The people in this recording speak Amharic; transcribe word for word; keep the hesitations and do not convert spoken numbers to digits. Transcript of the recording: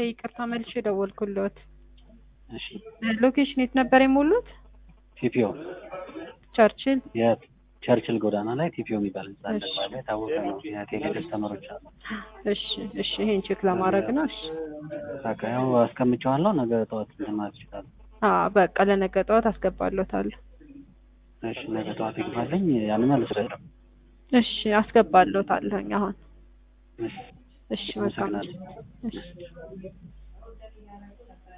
ይቅርታ መልሼ ደወልኩልዎት። እሺ ሎኬሽን የት ነበር የሞሉት? ቲፒኦ ቸርችል። የቸርችል ጎዳና ላይ ቲፒኦ የሚባል ህንጻ አለ። እሺ ባለ ታወቀ ነው። የቴሌ ከስተመሮች አሉ። እሺ እሺ ይሄን ቼክ ለማድረግ ነው። እሺ በቃ ያው አስቀምጬዋለሁ። ነገ ጠዋት ማለት ይችላል። አዎ በቃ ለነገ ጠዋት አስገባለታለሁ። እሺ ነገ ጠዋት ይግባልኝ። ያንን አልስረዳም። እሺ አስገባለታለሁኝ አሁን። እሺ እሺ መልካም። አመሰግናለሁ። እሺ